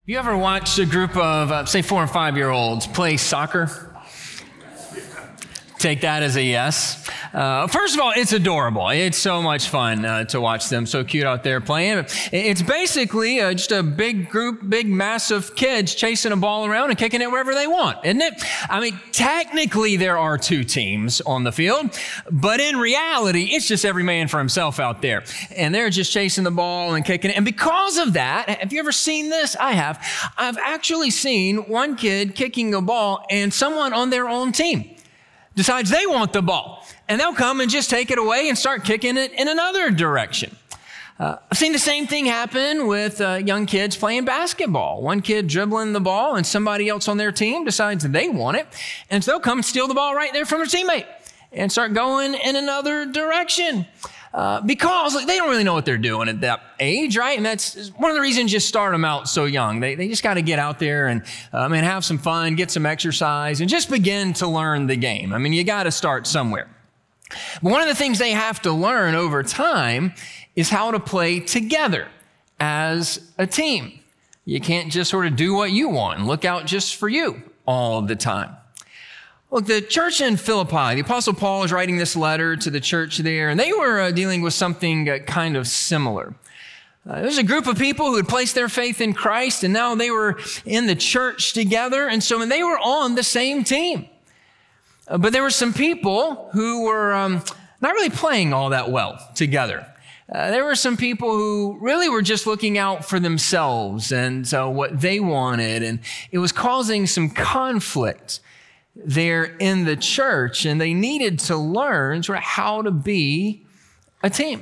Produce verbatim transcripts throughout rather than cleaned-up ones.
You ever watched a group of, uh, say, four and five-year-olds play soccer? Take that as a yes. Uh, first of all, it's adorable. It's so much fun uh, to watch them. So cute out there playing. It's basically uh, just a big group, big mass of kids chasing a ball around and kicking it wherever they want, isn't it? I mean, technically there are two teams on the field, but in reality, it's just every man for himself out there. And they're just chasing the ball and kicking it. And because of that, have you ever seen this? I have. I've actually seen one kid kicking a ball and someone on their own team decides they want the ball, and they'll come and just take it away and start kicking it in another direction. Uh, I've seen the same thing happen with uh, young kids playing basketball. One kid dribbling the ball, and somebody else on their team decides they want it, and so they'll come and steal the ball right there from their teammate and start going in another direction. Uh, because like, they don't really know what they're doing at that age, right? And that's one of the reasons you start them out so young. They they just got to get out there and, um, and have some fun, get some exercise, and just begin to learn the game. I mean, you got to start somewhere. But one of the things they have to learn over time is how to play together as a team. You can't just sort of do what you want and look out just for you all the time. Look, the church in Philippi, the Apostle Paul is writing this letter to the church there, and they were uh, dealing with something uh, kind of similar. Uh, There's a group of people who had placed their faith in Christ, and now they were in the church together, and so they were on the same team. Uh, but there were some people who were um, not really playing all that well together. Uh, there were some people who really were just looking out for themselves and uh, what they wanted, and it was causing some conflict there in the church, and they needed to learn sort of how to be a team.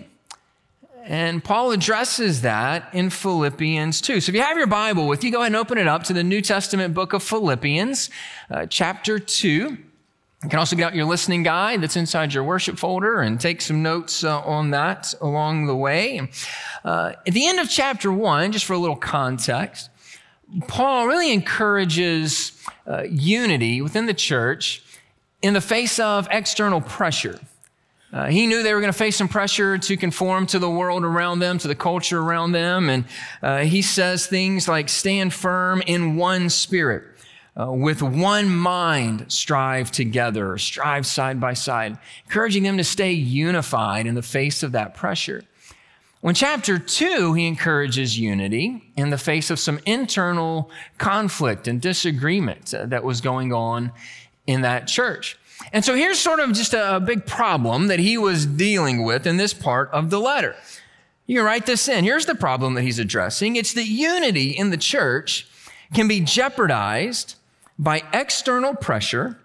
And Paul addresses that in Philippians two. So if you have your Bible with you, go ahead and open it up to the New Testament book of Philippians, uh, chapter two. You can also get out your listening guide that's inside your worship folder and take some notes uh, on that along the way. Uh, at the end of chapter one, just for a little context, Paul really encourages uh, unity within the church in the face of external pressure. Uh, he knew they were going to face some pressure to conform to the world around them, to the culture around them. And uh, he says things like, stand firm in one spirit, uh, with one mind, strive together, strive side by side, encouraging them to stay unified in the face of that pressure. Well, in chapter two, he encourages unity in the face of some internal conflict and disagreement that was going on in that church. And so here's sort of just a big problem that he was dealing with in this part of the letter. You can write this in. Here's the problem that he's addressing. It's that unity in the church can be jeopardized by external pressure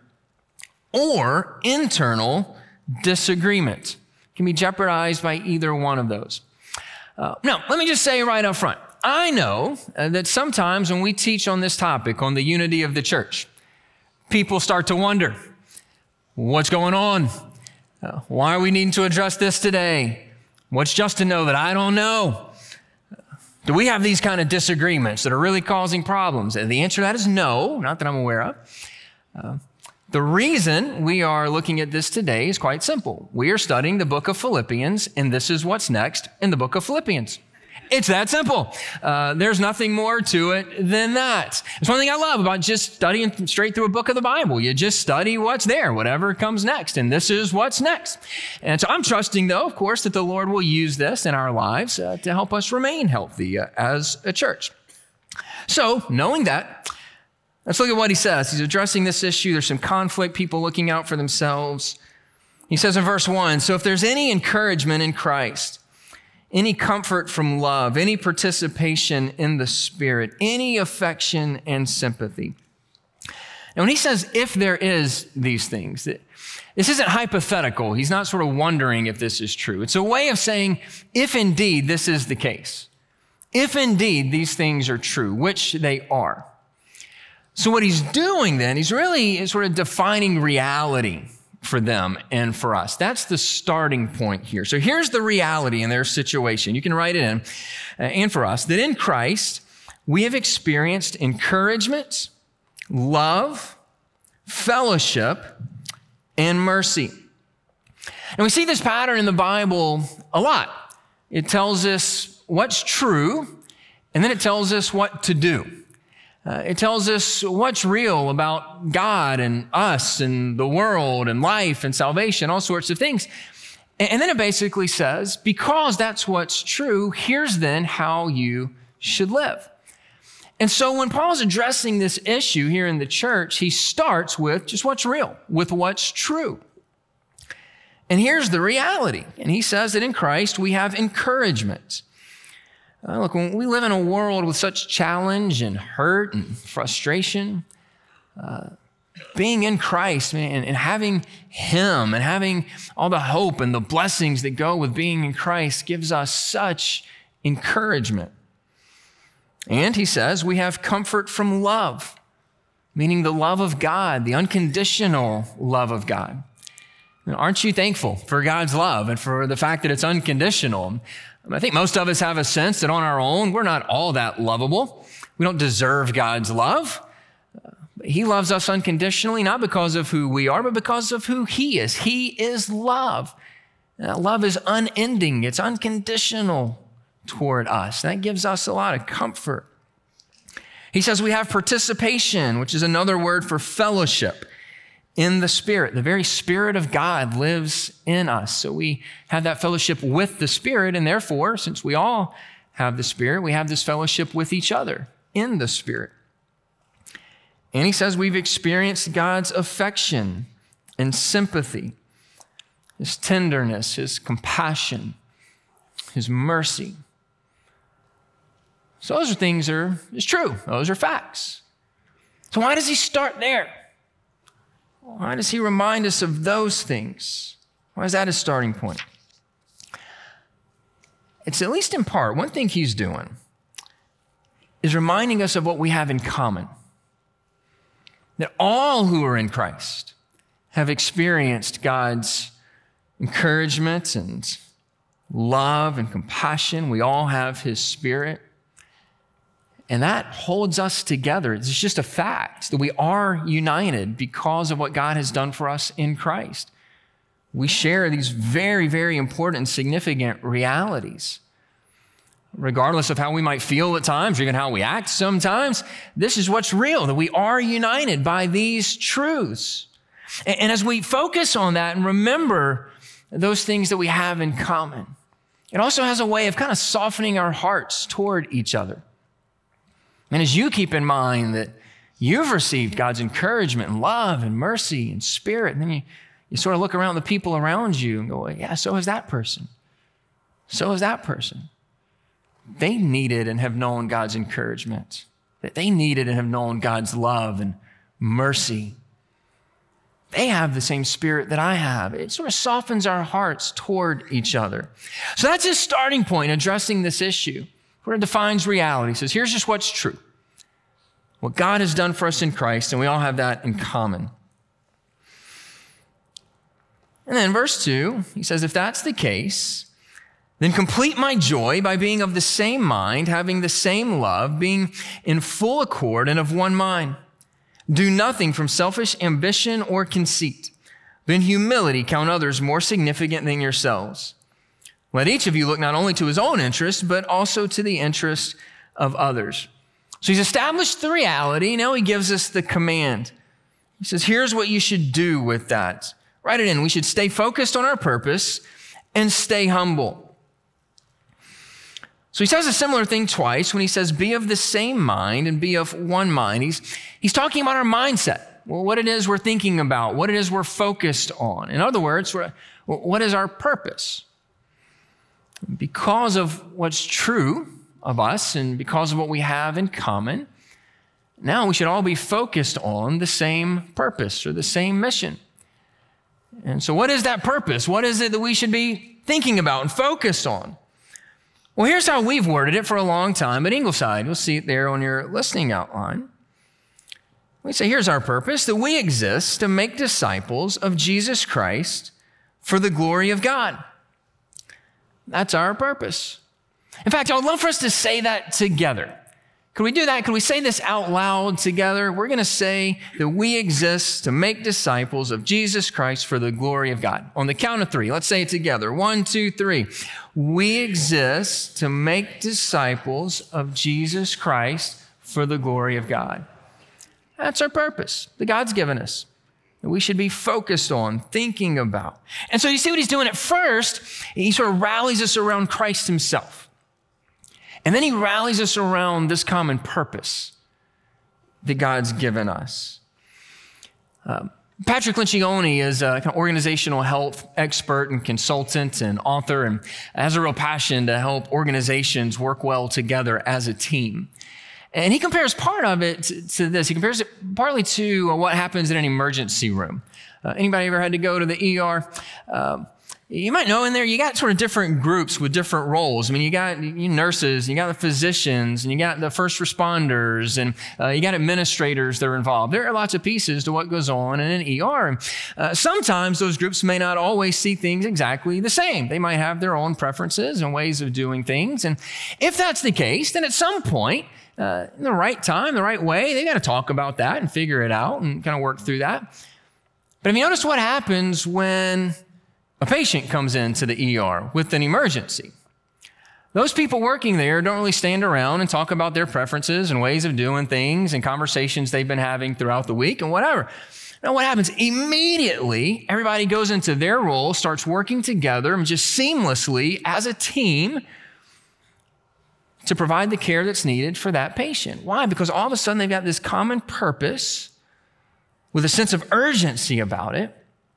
or internal disagreement. It can be jeopardized by either one of those. Uh, now, let me just say right up front, I know uh, that sometimes when we teach on this topic, on the unity of the church, people start to wonder, what's going on? Uh, why are we needing to address this today? What's just to know that I don't know? Do we have these kind of disagreements that are really causing problems? And the answer to that is no, not that I'm aware of. Uh, The reason we are looking at this today is quite simple. We are studying the book of Philippians, and this is what's next in the book of Philippians. It's that simple. Uh, there's nothing more to it than that. It's one thing I love about just studying straight through a book of the Bible. You just study what's there, whatever comes next, and this is what's next. And so I'm trusting, though, of course, that the Lord will use this in our lives uh, to help us remain healthy uh, as a church. So, knowing that, let's look at what he says. He's addressing this issue. There's some conflict, people looking out for themselves. He says in verse one, so if there's any encouragement in Christ, any comfort from love, any participation in the Spirit, any affection and sympathy. And when he says, if there is these things, this isn't hypothetical. He's not sort of wondering if this is true. It's a way of saying, if indeed this is the case, if indeed these things are true, which they are. So what he's doing then, he's really sort of defining reality for them and for us. That's the starting point here. So here's the reality in their situation. You can write it in, uh, and for us, that in Christ, we have experienced encouragement, love, fellowship, and mercy. And we see this pattern in the Bible a lot. It tells us what's true, and then it tells us what to do. Uh, it tells us what's real about God and us and the world and life and salvation, all sorts of things. And, and then it basically says, because that's what's true, here's then how you should live. And so when Paul's addressing this issue here in the church, he starts with just what's real, with what's true. And here's the reality. And he says that in Christ we have encouragement. Uh, look, when we live in a world with such challenge and hurt and frustration, uh, being in Christ, man, and, and having Him and having all the hope and the blessings that go with being in Christ gives us such encouragement. And he says we have comfort from love, meaning the love of God, the unconditional love of God. And aren't you thankful for God's love and for the fact that it's unconditional? I think most of us have a sense that on our own, we're not all that lovable. We don't deserve God's love. He loves us unconditionally, not because of who we are, but because of who He is. He is love. That love is unending. It's unconditional toward us. That gives us a lot of comfort. He says we have participation, which is another word for fellowship in the Spirit. The very Spirit of God lives in us. So we have that fellowship with the Spirit, and therefore, since we all have the Spirit, we have this fellowship with each other in the Spirit. And he says we've experienced God's affection and sympathy, His tenderness, His compassion, His mercy. So those are things that are is true. Those are facts. So why does he start there? Why does he remind us of those things? Why is that his starting point? It's at least in part, one thing he's doing is reminding us of what we have in common. That all who are in Christ have experienced God's encouragement and love and compassion. We all have His Spirit. And that holds us together. It's just a fact that we are united because of what God has done for us in Christ. We share these very, very important and significant realities. Regardless of how we might feel at times, or even how we act sometimes, this is what's real, that we are united by these truths. And as we focus on that and remember those things that we have in common, it also has a way of kind of softening our hearts toward each other. And as you keep in mind that you've received God's encouragement and love and mercy and Spirit, and then you, you sort of look around the people around you and go, yeah, so is that person. So is that person. They needed and have known God's encouragement. That they needed and have known God's love and mercy. They have the same Spirit that I have. It sort of softens our hearts toward each other. So that's his starting point, addressing this issue. Where it defines reality. He says, here's just what's true. What God has done for us in Christ, and we all have that in common. And then verse two, he says, if that's the case, then complete my joy by being of the same mind, having the same love, being in full accord and of one mind. Do nothing from selfish ambition or conceit, but in humility count others more significant than yourselves. Let each of you look not only to his own interest, but also to the interest of others. So he's established the reality. Now he gives us the command. He says, here's what you should do with that. Write it in. We should stay focused on our purpose and stay humble. So he says a similar thing twice when he says, be of the same mind and be of one mind. He's, he's talking about our mindset. Well, what it is we're thinking about, what it is we're focused on. In other words, what is our purpose? Because of what's true of us and because of what we have in common, now we should all be focused on the same purpose or the same mission. And so what is that purpose? What is it that we should be thinking about and focused on? Well, here's how we've worded it for a long time at Ingleside. You'll see it there on your listening outline. We say, here's our purpose, that we exist to make disciples of Jesus Christ for the glory of God. That's our purpose. In fact, I would love for us to say that together. Could we do that? Could we say this out loud together? We're going to say that we exist to make disciples of Jesus Christ for the glory of God. On the count of three, let's say it together. One, two, three. We exist to make disciples of Jesus Christ for the glory of God. That's our purpose that God's given us, that we should be focused on, thinking about. And so you see what he's doing at first, he sort of rallies us around Christ himself. And then he rallies us around this common purpose that God's given us. Um, Patrick Lencioni is a kind of organizational health expert and consultant and author, and has a real passion to help organizations work well together as a team. And he compares part of it to, to this. He compares it partly to what happens in an emergency room. Uh, anybody ever had to go to the E R? Um, You might know in there, you got sort of different groups with different roles. I mean, you got you nurses, you got the physicians, and you got the first responders, and uh, you got administrators that are involved. There are lots of pieces to what goes on in an E R. And, uh, sometimes those groups may not always see things exactly the same. They might have their own preferences and ways of doing things. And if that's the case, then at some point, uh, in the right time, the right way, they got to talk about that and figure it out and kind of work through that. But have you noticed what happens when a patient comes into the E R with an emergency? Those people working there don't really stand around and talk about their preferences and ways of doing things and conversations they've been having throughout the week and whatever. Now, what happens? Immediately, everybody goes into their role, starts working together and just seamlessly as a team to provide the care that's needed for that patient. Why? Because all of a sudden they've got this common purpose with a sense of urgency about it.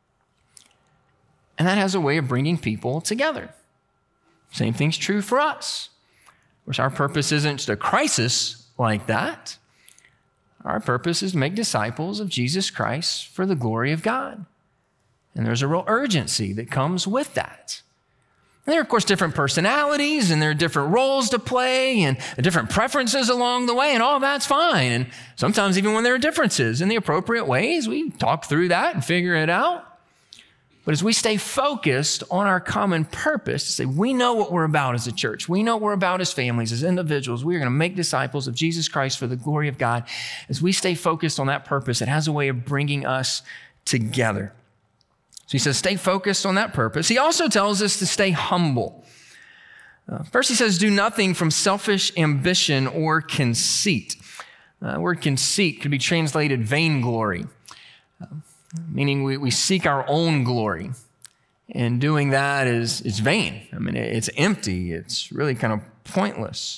And that has a way of bringing people together. Same thing's true for us. Of course, our purpose isn't just a crisis like that. Our purpose is to make disciples of Jesus Christ for the glory of God. And there's a real urgency that comes with that. And there are, of course, different personalities, and there are different roles to play, and different preferences along the way, and all that's fine. And sometimes even when there are differences in the appropriate ways, we talk through that and figure it out. But as we stay focused on our common purpose, to say we know what we're about as a church, we know what we're about as families, as individuals, we are going to make disciples of Jesus Christ for the glory of God. As we stay focused on that purpose, it has a way of bringing us together. So he says, stay focused on that purpose. He also tells us to stay humble. Uh, first, he says, do nothing from selfish ambition or conceit. Uh, the word conceit could be translated vainglory. Uh, meaning we, we seek our own glory. And doing that is, is vain. I mean, it's empty. It's really kind of pointless.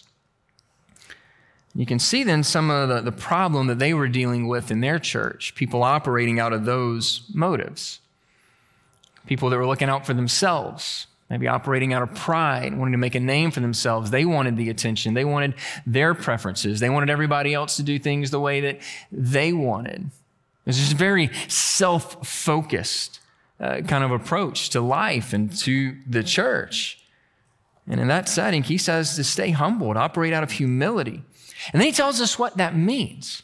You can see then some of the, the problem that they were dealing with in their church, people operating out of those motives. People that were looking out for themselves, maybe operating out of pride, wanting to make a name for themselves. They wanted the attention. They wanted their preferences. They wanted everybody else to do things the way that they wanted. It was just a very self-focused uh, kind of approach to life and to the church. And in that setting, he says to stay humble, to operate out of humility. And then he tells us what that means.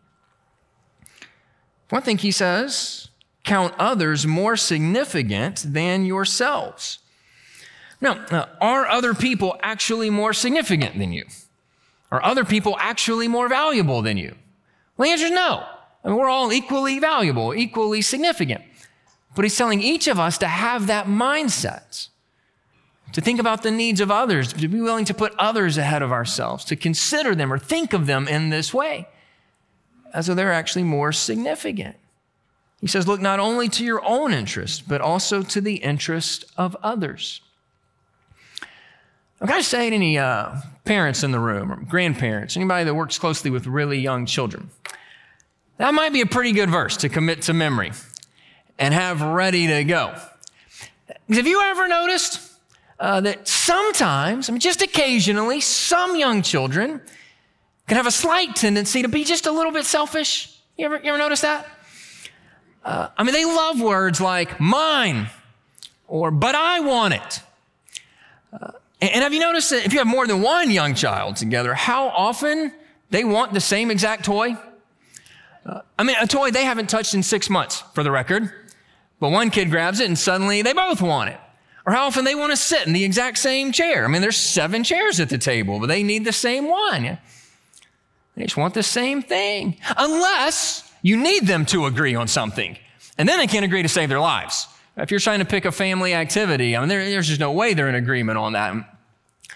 One thing he says, count others more significant than yourselves. Now, uh, are other people actually more significant than you? Are other people actually more valuable than you? Well, the answer is no. I mean, we're all equally valuable, equally significant. But he's telling each of us to have that mindset, to think about the needs of others, to be willing to put others ahead of ourselves, to consider them or think of them in this way, as though they're actually more significant. He says, look not only to your own interest, but also to the interest of others. I've got to say to any uh, parents in the room, or grandparents, anybody that works closely with really young children, that might be a pretty good verse to commit to memory and have ready to go. Because have you ever noticed uh, that sometimes, I mean, just occasionally, some young children can have a slight tendency to be just a little bit selfish? You ever, you ever notice that? Uh, I mean, they love words like mine or but I want it. Uh, and, and have you noticed that if you have more than one young child together, how often they want the same exact toy? Uh, I mean, a toy they haven't touched in six months, for the record. But one kid grabs it and suddenly they both want it. Or how often they want to sit in the exact same chair. I mean, there's seven chairs at the table, but they need the same one. They just want the same thing. Unless you need them to agree on something. And then they can't agree to save their lives. If you're trying to pick a family activity, I mean, there, there's just no way they're in agreement on that.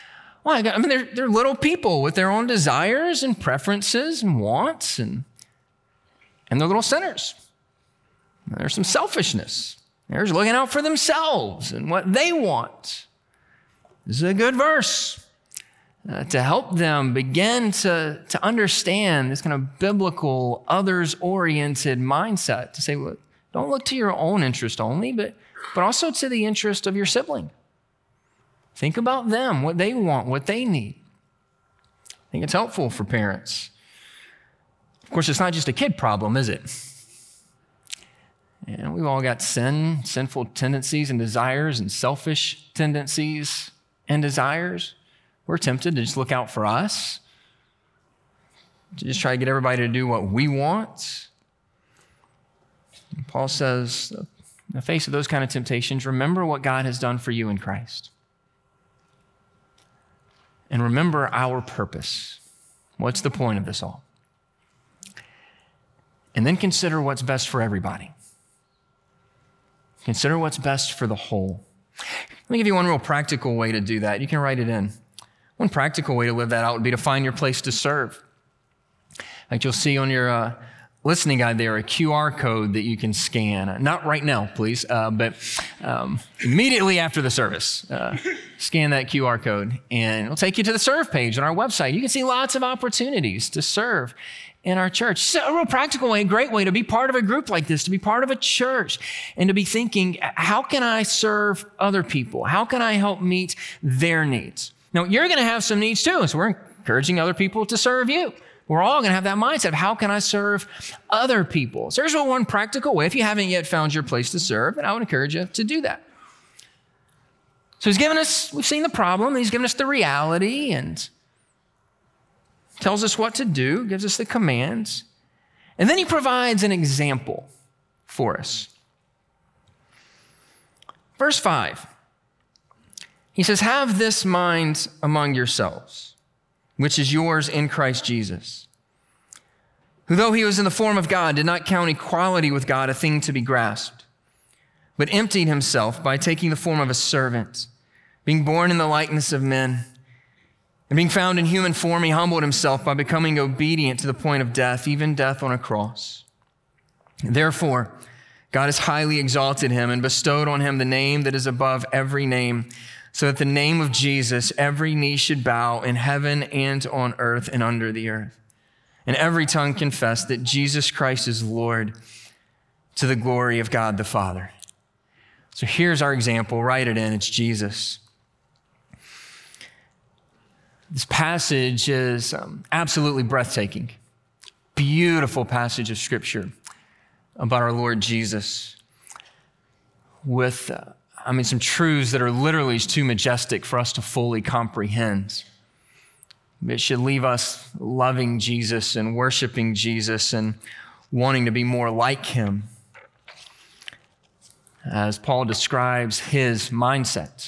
Why? I mean, they're, they're little people with their own desires and preferences and wants, and, and they're little sinners. There's some selfishness. They're looking out for themselves and what they want. This is a good verse uh, to help them begin to, to understand this kind of biblical, others-oriented mindset, to say, well, don't look to your own interest only, but, but also to the interest of your sibling. Think about them, what they want, what they need. I think it's helpful for parents. Of course, it's not just a kid problem, is it? And we've all got sin, sinful tendencies and desires and selfish tendencies and desires. We're tempted to just look out for us, to just try to get everybody to do what we want. And Paul says, in the face of those kind of temptations, remember what God has done for you in Christ. And remember our purpose. What's the point of this all? And then consider what's best for everybody. Consider what's best for the whole. Let me give you one real practical way to do that. You can write it in. One practical way to live that out would be to find your place to serve. Like you'll see on your uh, listening guide there, a Q R code that you can scan. Not right now, please, uh, but um, immediately after the service. Uh, scan that Q R code, and it'll take you to the serve page on our website. You can see lots of opportunities to serve in our church. So a real practical way, a great way to be part of a group like this, to be part of a church, and to be thinking, how can I serve other people? How can I help meet their needs? Now, you're going to have some needs too, so we're encouraging other people to serve you. We're all going to have that mindset of how can I serve other people? So there's one practical way. If you haven't yet found your place to serve, then I would encourage you to do that. So he's given us, we've seen the problem, and he's given us the reality, and tells us what to do, gives us the commands, and then he provides an example for us. Verse five, he says, have this mind among yourselves, which is yours in Christ Jesus, who though he was in the form of God, did not count equality with God a thing to be grasped, but emptied himself by taking the form of a servant, being born in the likeness of men. And being found in human form, he humbled himself by becoming obedient to the point of death, even death on a cross. Therefore, God has highly exalted him and bestowed on him the name that is above every name, so that the name of Jesus, every knee should bow in heaven and on earth and under the earth. And every tongue confess that Jesus Christ is Lord, to the glory of God the Father. So here's our example. Write it in. It's Jesus. This passage is um, absolutely breathtaking. Beautiful passage of Scripture about our Lord Jesus with, uh, I mean, some truths that are literally too majestic for us to fully comprehend. It should leave us loving Jesus and worshiping Jesus and wanting to be more like him, as Paul describes his mindset.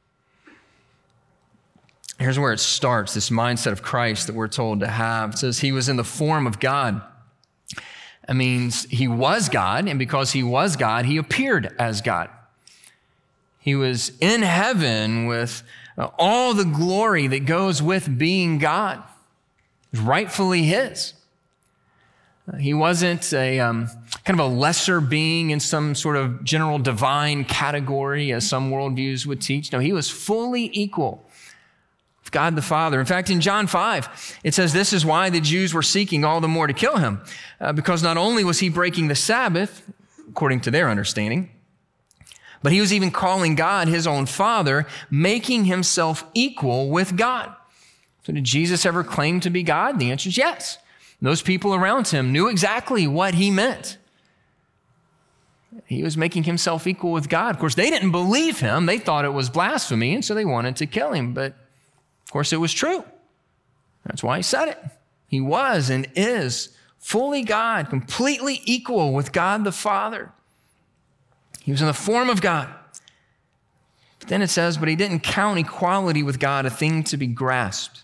Here's where it starts, this mindset of Christ that we're told to have. It says he was in the form of God. It means he was God, and because he was God, he appeared as God. He was in heaven with all the glory that goes with being God. It was rightfully his. He wasn't a um, kind of a lesser being in some sort of general divine category, as some worldviews would teach. No, he was fully equal with God the Father. In fact, in John five, it says this is why the Jews were seeking all the more to kill him, uh, because not only was he breaking the Sabbath, according to their understanding, but he was even calling God his own Father, making himself equal with God. So did Jesus ever claim to be God? The answer is yes. Those people around him knew exactly what he meant. He was making himself equal with God. Of course, they didn't believe him. They thought it was blasphemy, and so they wanted to kill him. But of course, it was true. That's why he said it. He was and is fully God, completely equal with God the Father. He was in the form of God. But then it says, but he didn't count equality with God a thing to be grasped.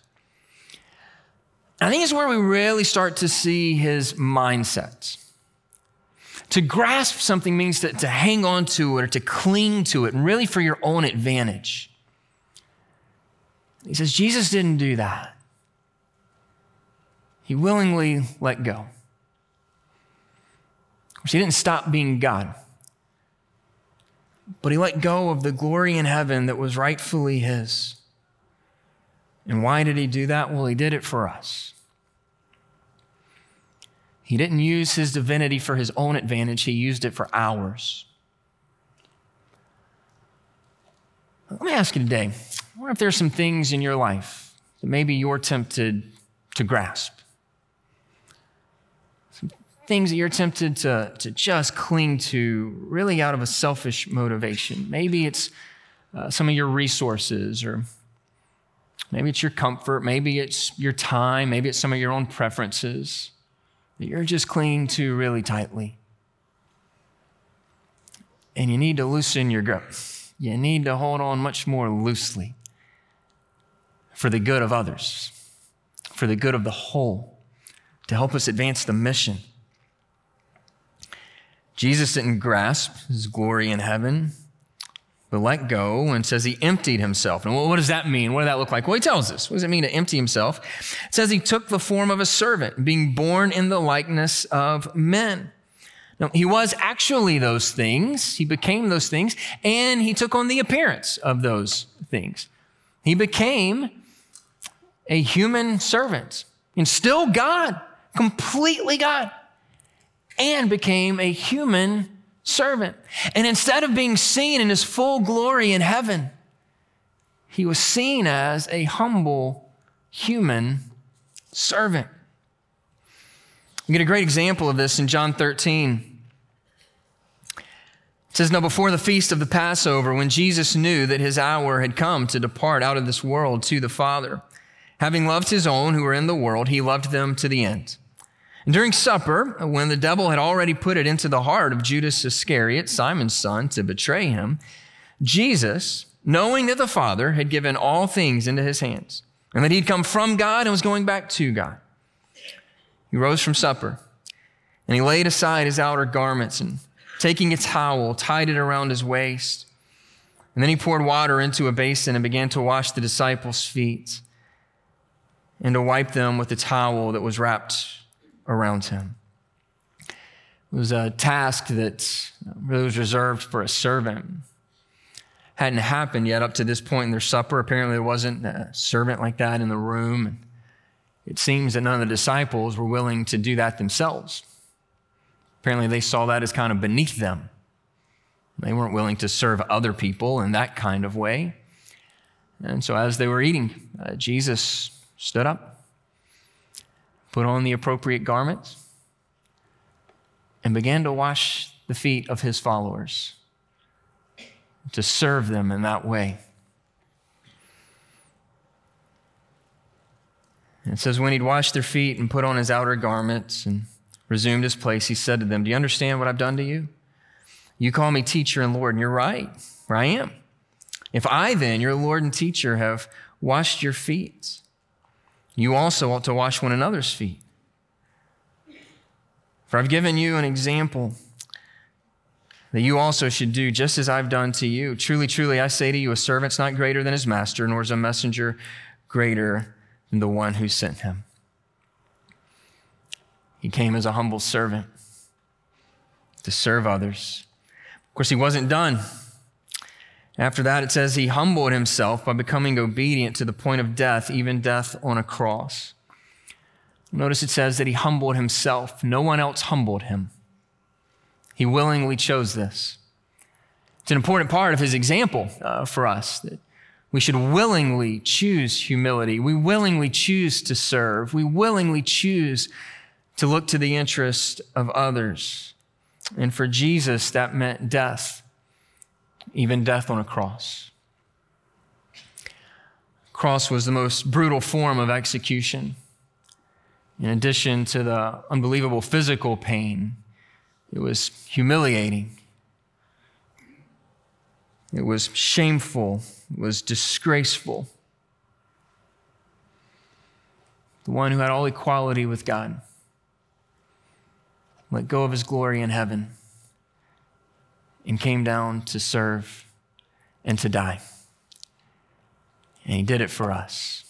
I think it's where we really start to see his mindset. To grasp something means to, to hang on to it or to cling to it, and really for your own advantage. He says Jesus didn't do that. He willingly let go. Of course, he didn't stop being God, but he let go of the glory in heaven that was rightfully his. And why did he do that? Well, he did it for us. He didn't use his divinity for his own advantage. He used it for ours. Let me ask you today, I wonder if there's some things in your life that maybe you're tempted to grasp. Some things that you're tempted to, to just cling to really out of a selfish motivation. Maybe it's uh, some of your resources, or maybe it's your comfort, maybe it's your time, maybe it's some of your own preferences that you're just clinging to really tightly. And you need to loosen your grip. You need to hold on much more loosely for the good of others, for the good of the whole, to help us advance the mission. Jesus didn't grasp his glory in heaven, but let go, and says he emptied himself. And what does that mean? What does that look like? Well, he tells us. What does it mean to empty himself? It says he took the form of a servant, being born in the likeness of men. Now, he was actually those things. He became those things, and he took on the appearance of those things. He became a human servant, and still God, completely God, and became a human servant. And instead of being seen in his full glory in heaven, he was seen as a humble human servant. We get a great example of this in John thirteen. It says, "Now before the feast of the Passover, when Jesus knew that his hour had come to depart out of this world to the Father, having loved his own who were in the world, he loved them to the end. And during supper, when the devil had already put it into the heart of Judas Iscariot, Simon's son, to betray him, Jesus, knowing that the Father had given all things into his hands, and that he'd come from God and was going back to God, he rose from supper, and he laid aside his outer garments, and taking a towel, tied it around his waist. And then he poured water into a basin and began to wash the disciples' feet and to wipe them with the towel that was wrapped around him." It was a task that really was reserved for a servant. Hadn't happened yet up to this point in their supper. Apparently there wasn't a servant like that in the room. It seems that none of the disciples were willing to do that themselves. Apparently they saw that as kind of beneath them. They weren't willing to serve other people in that kind of way. And so as they were eating, uh, Jesus stood up, put on the appropriate garments, and began to wash the feet of his followers, to serve them in that way. And it says, when he'd washed their feet and put on his outer garments and resumed his place, he said to them, "Do you understand what I've done to you? You call me teacher and Lord, and you're right, for I am. If I then, your Lord and teacher, have washed your feet, you also ought to wash one another's feet. For I've given you an example that you also should do just as I've done to you. Truly, truly, I say to you, a servant's not greater than his master, nor is a messenger greater than the one who sent him." He came as a humble servant to serve others. Of course, he wasn't done. After that, it says he humbled himself by becoming obedient to the point of death, even death on a cross. Notice it says that he humbled himself. No one else humbled him. He willingly chose this. It's an important part of his example uh, for us, that we should willingly choose humility. We willingly choose to serve. We willingly choose to look to the interest of others. And for Jesus, that meant death, even death on a cross. Cross was the most brutal form of execution. In addition to the unbelievable physical pain, it was humiliating. It was shameful. It was disgraceful. The one who had all equality with God let go of his glory in heaven and came down to serve and to die. And he did it for us.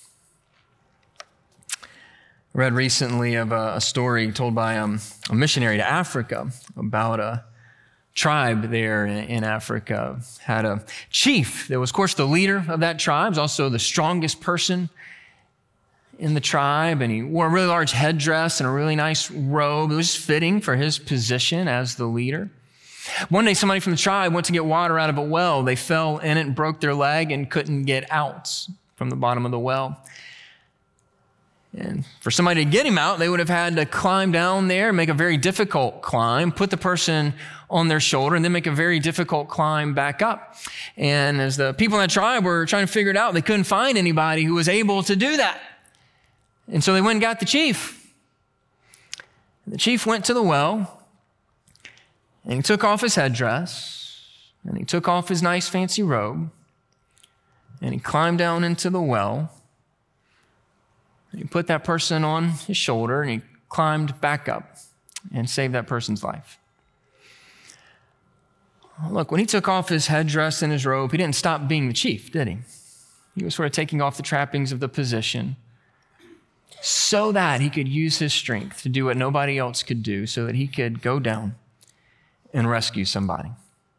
I read recently of a, a story told by um, a missionary to Africa about a tribe there in, in Africa. Had a chief that was, of course, the leader of that tribe, was also the strongest person in the tribe, and he wore a really large headdress and a really nice robe. It was fitting for his position as the leader. One day, somebody from the tribe went to get water out of a well. They fell in it and broke their leg and couldn't get out from the bottom of the well. And for somebody to get him out, they would have had to climb down there, make a very difficult climb, put the person on their shoulder, and then make a very difficult climb back up. And as the people in that tribe were trying to figure it out, they couldn't find anybody who was able to do that. And so they went and got the chief. The chief went to the well, and he took off his headdress, and he took off his nice fancy robe, and he climbed down into the well, and he put that person on his shoulder, and he climbed back up and saved that person's life. Look, when he took off his headdress and his robe, he didn't stop being the chief, did he? He was sort of taking off the trappings of the position so that he could use his strength to do what nobody else could do, so that he could go down and rescue somebody.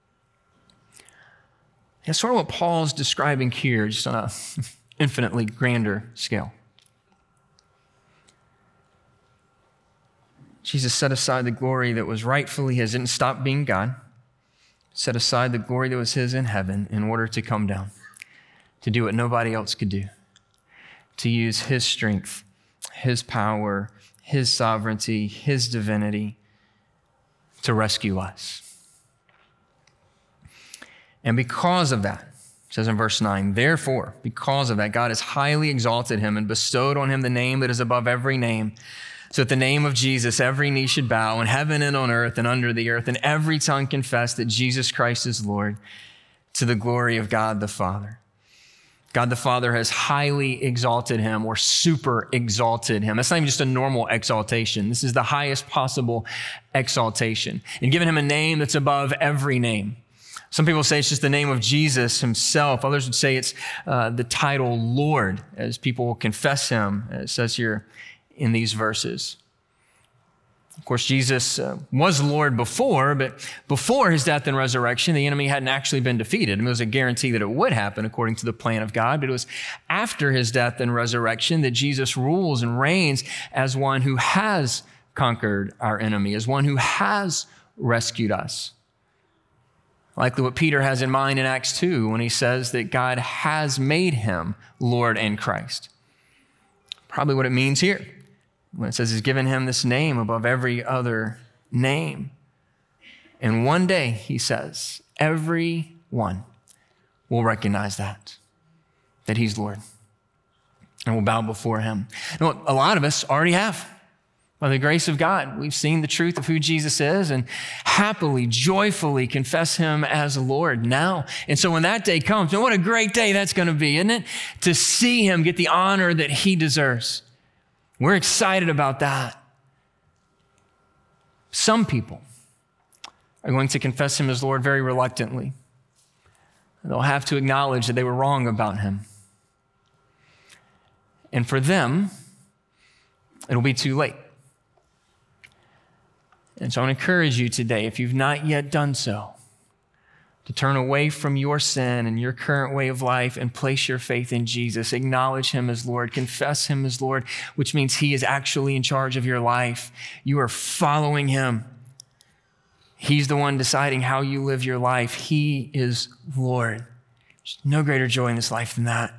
That's sort of what Paul's describing here, just on an infinitely grander scale. Jesus set aside the glory that was rightfully his, didn't stop being God, set aside the glory that was his in heaven in order to come down, to do what nobody else could do, to use his strength, his power, his sovereignty, his divinity to rescue us. And because of that, it says in verse nine, therefore, because of that, God has highly exalted him and bestowed on him the name that is above every name, so at the name of Jesus, every knee should bow in heaven and on earth and under the earth, and every tongue confess that Jesus Christ is Lord, to the glory of God the Father. God the Father has highly exalted him, or super exalted him. That's not even just a normal exaltation. This is the highest possible exaltation, and given him a name that's above every name. Some people say it's just the name of Jesus himself. Others would say it's uh, the title Lord, as people will confess him, as it says here in these verses. Of course, Jesus uh, was Lord before, but before his death and resurrection, the enemy hadn't actually been defeated. And it was a guarantee that it would happen according to the plan of God. But it was after his death and resurrection that Jesus rules and reigns as one who has conquered our enemy, as one who has rescued us. Likely what Peter has in mind in Acts two when he says that God has made him Lord and Christ. Probably what it means here when it says he's given him this name above every other name. And one day, he says, everyone will recognize that, that he's Lord, and will bow before him. And look, a lot of us already have. By the grace of God, we've seen the truth of who Jesus is and happily, joyfully confess him as Lord now. And so when that day comes, and what a great day that's going to be, isn't it? To see him get the honor that he deserves. We're excited about that. Some people are going to confess him as Lord very reluctantly. They'll have to acknowledge that they were wrong about him. And for them, it'll be too late. And so I want to encourage you today, if you've not yet done so, to turn away from your sin and your current way of life and place your faith in Jesus. Acknowledge him as Lord. Confess him as Lord, which means he is actually in charge of your life. You are following him. He's the one deciding how you live your life. He is Lord. There's no greater joy in this life than that.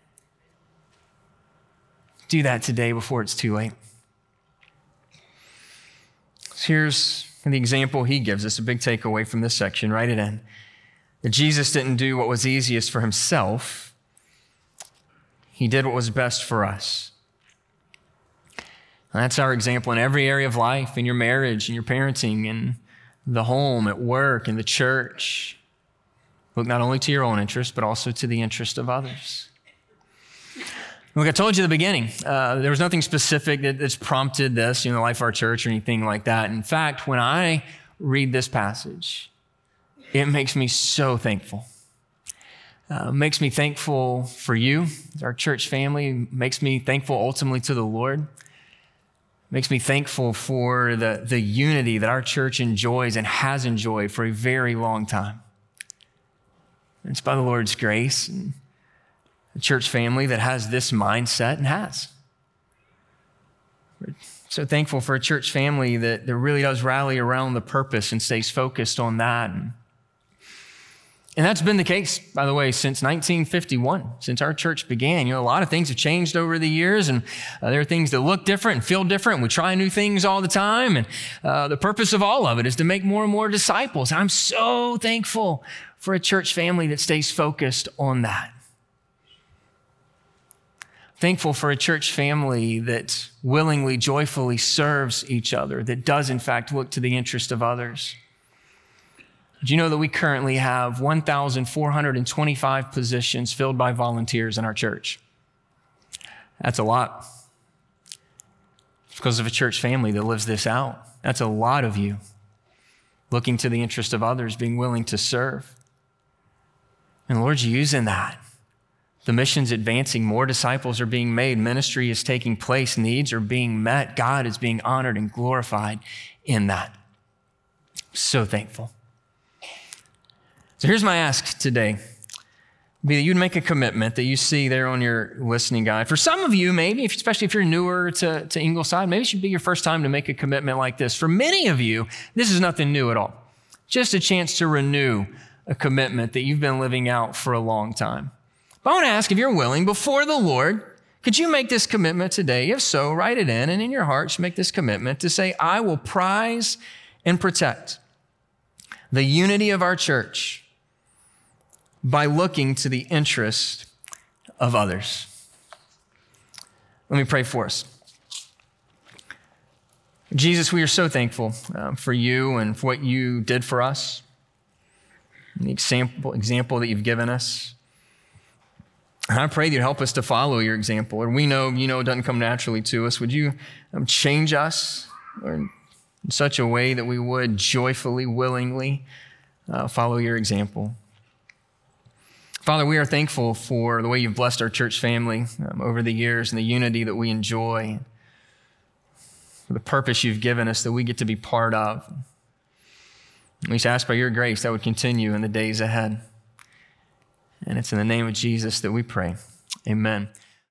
Do that today before it's too late. So here's the example he gives us, a big takeaway from this section. Write it in. That Jesus didn't do what was easiest for himself. He did what was best for us. And that's our example in every area of life, in your marriage, in your parenting, in the home, at work, in the church. Look not only to your own interest, but also to the interest of others. Look, I told you at the beginning, uh, there was nothing specific that, that's prompted this, you know, the life of our church or anything like that. In fact, when I read this passage, it makes me so thankful Uh, makes me thankful for you, our church family. Makes me thankful ultimately to the Lord. Makes me thankful for the, the unity that our church enjoys and has enjoyed for a very long time. It's by the Lord's grace and a church family that has this mindset and has. We're so thankful for a church family that, that really does rally around the purpose and stays focused on that. And, and that's been the case, by the way, since nineteen fifty-one, since our church began. You know, a lot of things have changed over the years, and uh, there are things that look different and feel different. We try new things all the time, and uh, the purpose of all of it is to make more and more disciples. I'm so thankful for a church family that stays focused on that. Thankful for a church family that willingly, joyfully serves each other, that does in fact look to the interest of others. Do you know that we currently have one thousand four hundred twenty-five positions filled by volunteers in our church? That's a lot. It's because of a church family that lives this out. That's a lot of you looking to the interest of others, being willing to serve. And the Lord's using that. The mission's advancing. More disciples are being made. Ministry is taking place. Needs are being met. God is being honored and glorified in that. So thankful. So here's my ask today. Be that you'd make a commitment that you see there on your listening guide. For some of you, maybe, especially if you're newer to, to Ingleside, maybe it should be your first time to make a commitment like this. For many of you, this is nothing new at all. Just a chance to renew a commitment that you've been living out for a long time. But I want to ask if you're willing, before the Lord, could you make this commitment today? If so, write it in, and in your heart, you make this commitment to say, I will prize and protect the unity of our church by looking to the interest of others. Let me pray for us. Jesus, we are so thankful um, for you and for what you did for us, and the example, example that you've given us. And I pray that you'd help us to follow your example. Or we know, you know, it doesn't come naturally to us. Would you um, change us in such a way that we would joyfully, willingly uh, follow your example? Father, we are thankful for the way you've blessed our church family um, over the years and the unity that we enjoy, for the purpose you've given us that we get to be part of. We just ask by your grace that would continue in the days ahead. And it's in the name of Jesus that we pray. Amen.